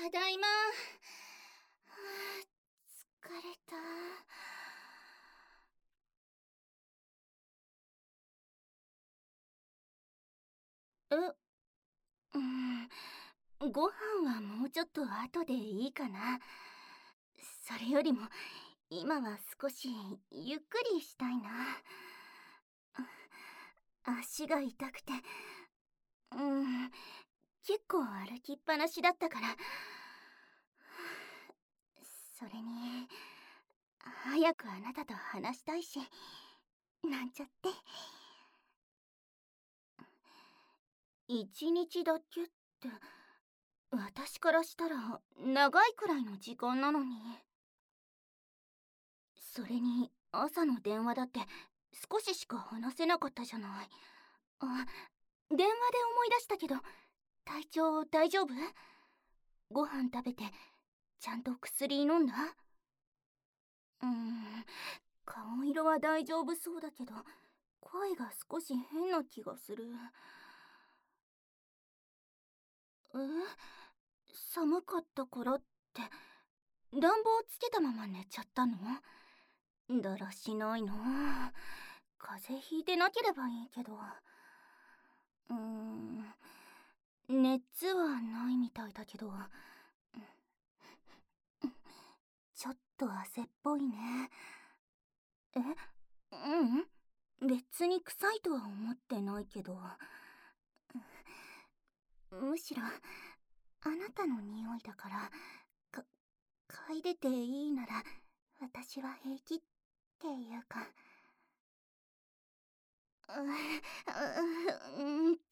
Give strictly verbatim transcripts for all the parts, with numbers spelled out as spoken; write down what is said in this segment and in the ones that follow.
ただいま。はあ、疲れた。え、うん、ご飯はもうちょっと後でいいかな。それよりも今は少しゆっくりしたいな。足が痛くて、うん、結構歩きっぱなしだったから。それに早くあなたと話したいし、なんちゃって。一日だけって私からしたら長いくらいの時間なのに。それに朝の電話だって少ししか話せなかったじゃない。あ、電話で思い出したけど、体調大丈夫？ご飯食べてちゃんと薬飲んだ？うーん、顔色は大丈夫そうだけど、声が少し変な気がする。え？寒かったからって暖房つけたまま寝ちゃったの？だらしないな。風邪ひいてなければいいけど。うーん、熱はないみたいだけど、ちょっと汗っぽいね。え？ううん、別に臭いとは思ってないけど、むしろあなたの匂いだから、か嗅いでていいなら私は平気っていうか。うううん、違う違う。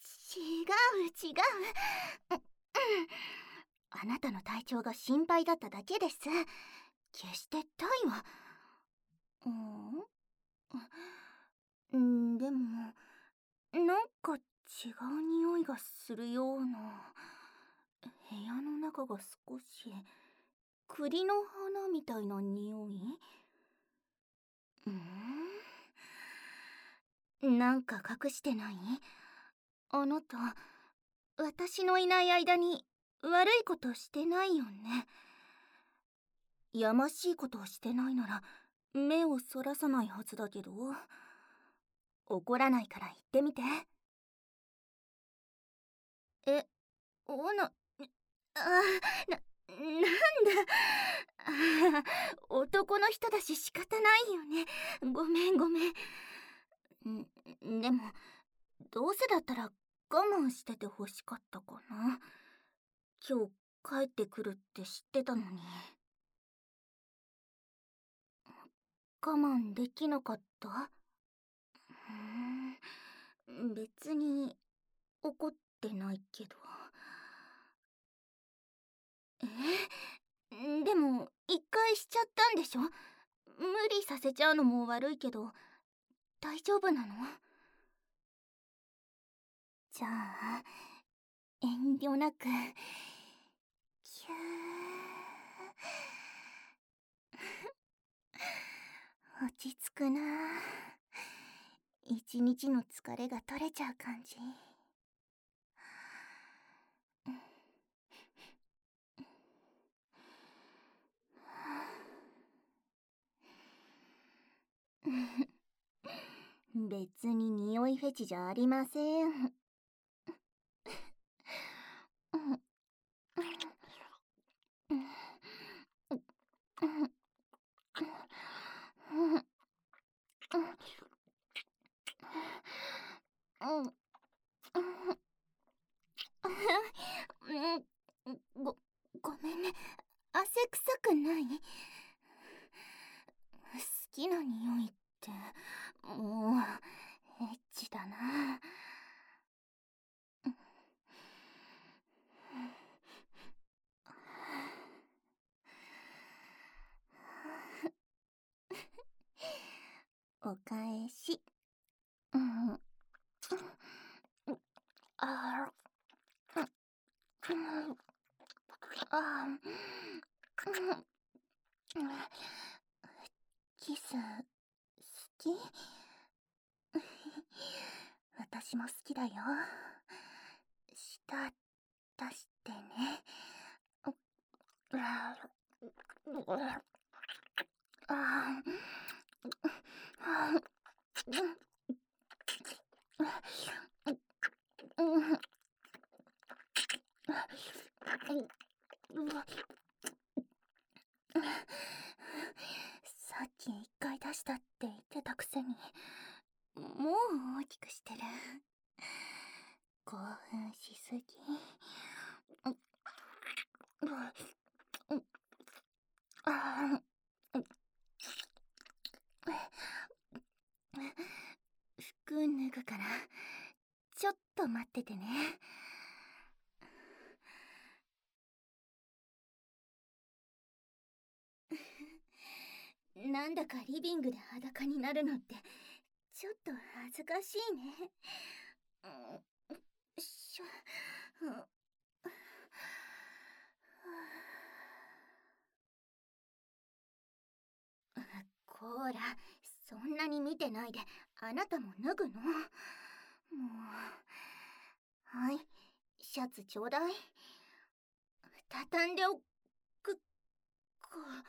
ううん、あなたの体調が心配だっただけです。決して体は。うん、でもなんか違う匂いがするような。部屋の中が少し栗の花みたいな匂い。うん、なんか隠してない？あなた、私のいない間に悪いことしてないよね。やましいことをしてないなら目をそらさないはずだけど。怒らないから言ってみて。え、おな、あ、な、なんだ。あ、男の人だし仕方ないよね。ごめんごめん。んでもどうせだったら我慢してて欲しかったかな。今日帰ってくるって知ってたのに。我慢できなかった？うーん、別に怒ってないけど。え？でも一回しちゃったんでしょ？無理させちゃうのも悪いけど大丈夫なの？じゃあ遠慮なくキュー。落ち着くな。一日の疲れが取れちゃう感じ。別に匂いフェチじゃありません。ご、ごめんね。汗臭くない？好きな匂いってもうエッチだな。お返し。うん、あー、あー、キス好き？私も好きだよ。舌出してね。 さっき一回出したって言ってたくせに、もう大きくしてる。興奮しすぎ。服脱ぐからちょっと待っててね。なんだかリビングで裸になるのってちょっと恥ずかしいね。しょこーら、そんなに見てないで、あなたも脱ぐの？もう。はい、シャツちょうだい。畳んでおくか。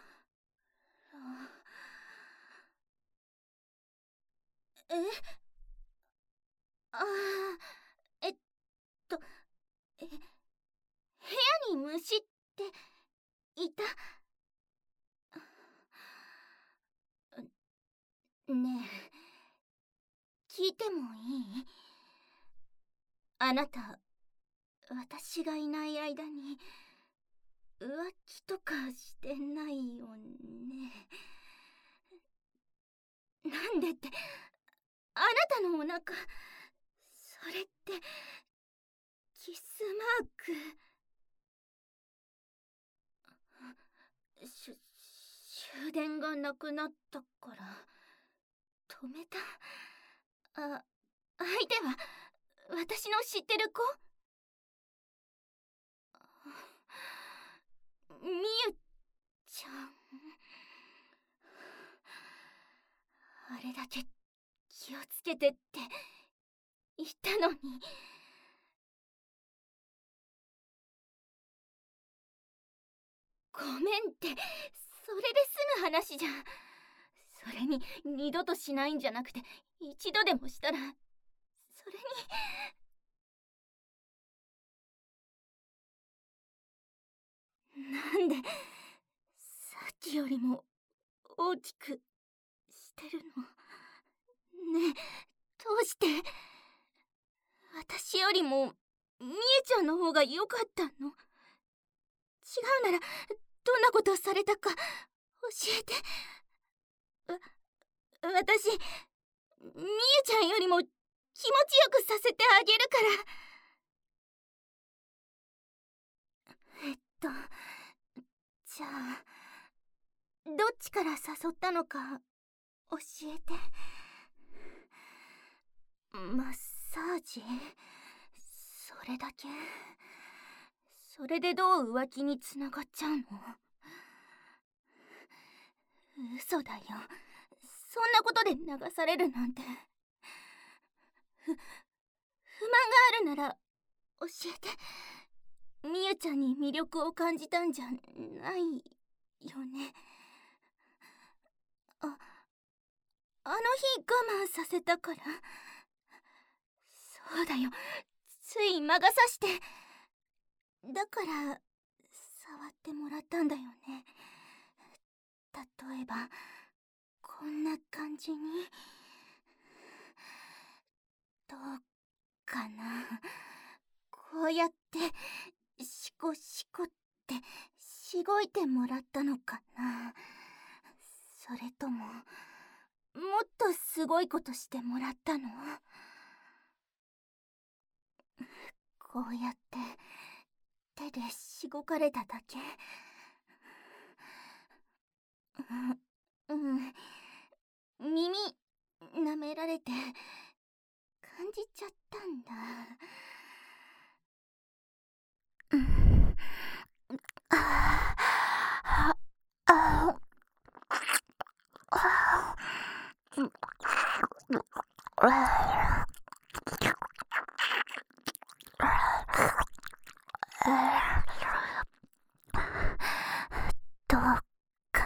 え？ああ、えっと、え、部屋に虫っていた？ねえ、聞いてもいい？あなた、私がいない間に浮気とかしてないよね？なんでって、あなたのお腹、それってキスマーク。し終電がなくなったから止めた。あ、相手は私の知ってる子？みゆちゃん。あれだけ気をつけてって言ったのに。ごめんって、それで済む話じゃん。それに二度としないんじゃなくて、一度でもしたら、それに。なんでさっきよりも大きくしてるの？ねえ、どうして？私よりもみえちゃんの方が良かったの？違うならどんなことされたか教えて。わ私みえちゃんよりも気持ちよくさせてあげるから。えっとじゃあどっちから誘ったのか教えて。マッサージ？それだけ？それでどう浮気につながっちゃうの？嘘だよ。そんなことで流されるなんて。ふ不満があるなら教えて。みゆちゃんに魅力を感じたんじゃないよね？あ、あの日我慢させたから。そうだよ、つい魔が差して。だから触ってもらったんだよね。例えばこんな感じに。どうかな。こうやってシコシコってしごいてもらったのかな。それとももっとすごいことしてもらったの？こうやって手でしごかれただけ？うん、うん、耳舐められて感じちゃったんだ。うん、ああああどうか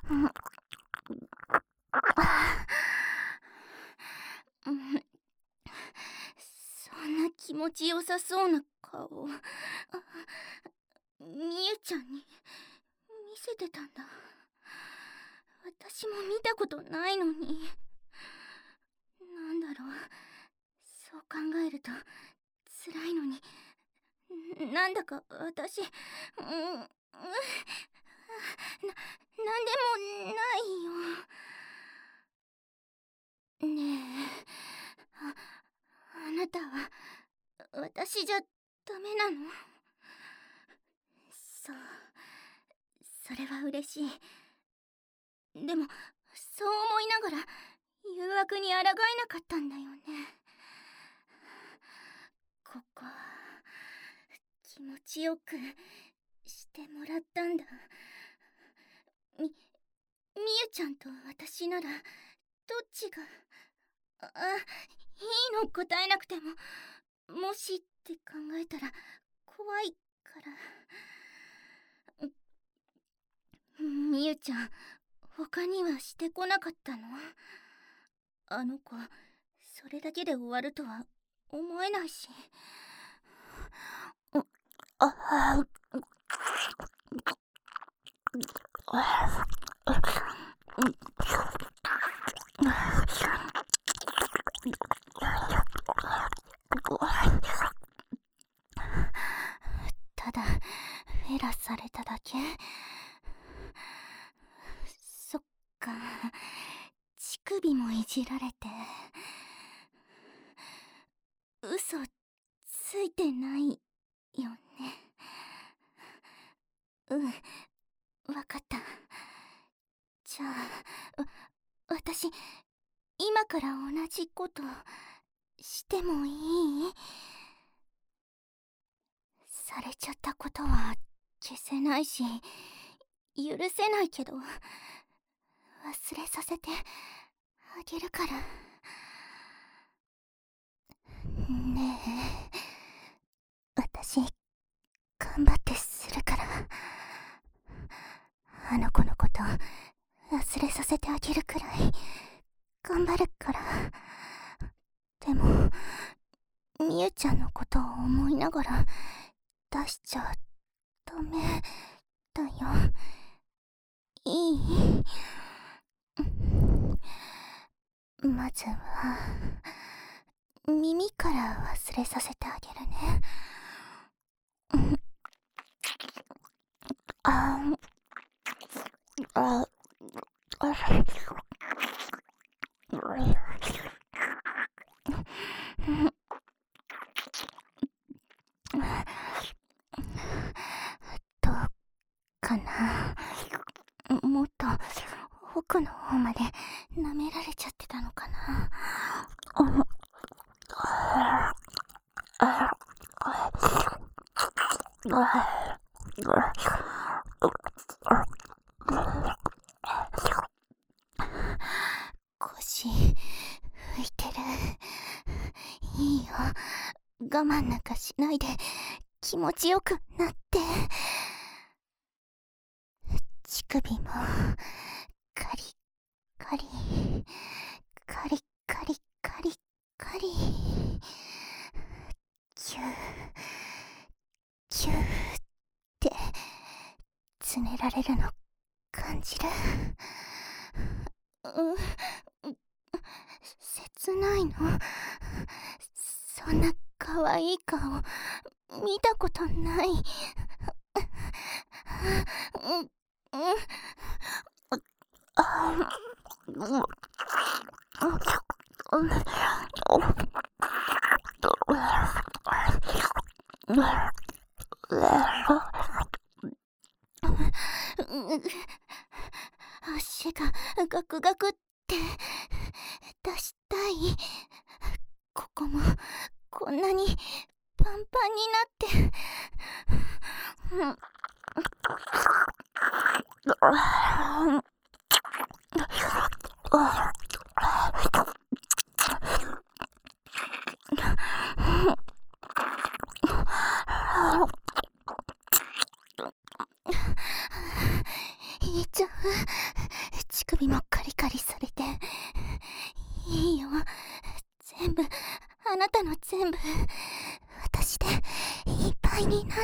そんな気持ちよさそうな顔、みゆちゃんに見せてたんだ。私も見たことないのに。なんだろう、そう考えると辛いのに、なんだか私、うん、な、なんでもないよ。ねえ、あ、あなたは私じゃダメなの？そう、それは嬉しい。でもそう思いながら誘惑に抗えなかったんだよね。ここ気持ちよくしてもらったんだ。み、みゆちゃんと私ならどっちが、あ、いいの答えなくても、もしって考えたら怖いから。みゆちゃん、他にはしてこなかったの？あの子、それだけで終わるとは思えないし。ああ、ただフェラされただけ？そっか、乳首もいじられて。嘘ついてないよね。うん、わかった。じゃあ、わ、私今から同じことしてもいい？されちゃったことは消せないし許せないけど、忘れさせてあげるから。ねえ、私頑張ってするから。あの子のこと忘れさせてあげるくらい頑張るから。でもみゆちゃんのことを思いながら出しちゃダメだよ。いい？まずは耳から忘れさせてあげるね。ああ、あ、どうかな。もっと奥の方まで舐められちゃってたのかな。腰浮いてる。いいよ、我慢なんかしないで気持ちよくなって。乳首もカリカリカリカリカリカリ、キューキューってつねられるの感じる。う、切ないの？そんな可愛い顔見たことない。うん、あ、足がガクガクって出したい。ここもこんなにパンパンになって。いっちゃう首もカリカリされて、いいよ、全部あなたの全部私でいっぱいになって。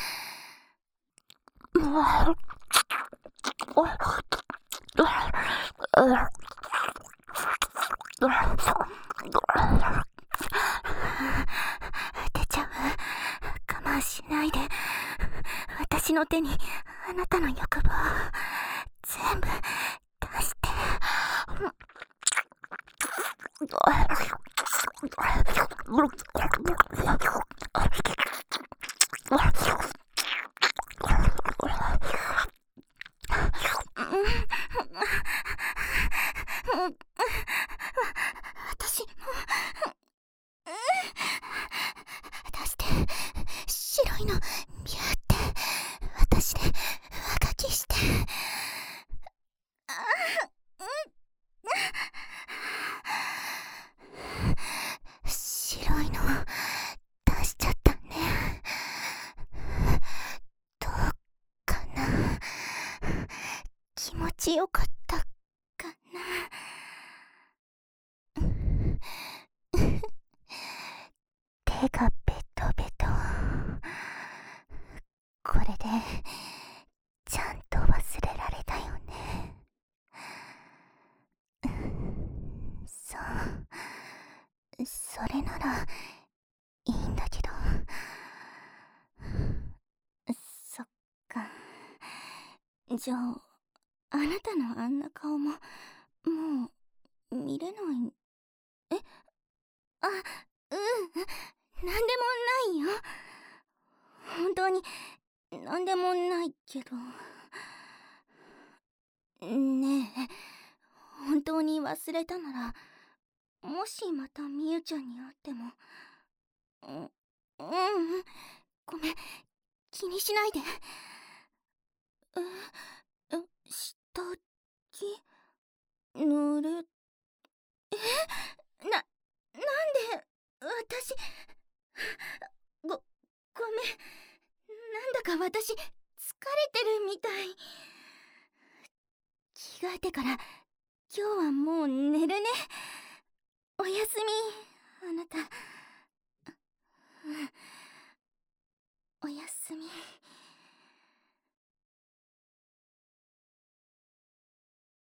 出ちゃう。我慢しないで。私の手にあなたの欲望全部出して。私も出して。白いのビューって私で上書きして。白いの出しちゃったね。どうかな。気持ちよかったかな。手がベトベト。これでちゃんと忘れられたよね。そう、それならいいんだけど。そっか。じゃああなたのあんな顔ももう見れない。え、あ、うん、なんでもないよ。本当になんでもないけど。ねえ、本当に忘れたなら、もしまたみゆちゃんに会っても、う、うん、ごめん、気にしないで。え、え、下着濡れ、え、な、なんで私、ご、ごめん、なんだか私疲れてるみたい。着替えてから今日はもう寝るね。おやすみ、あなた。うん、おやすみ。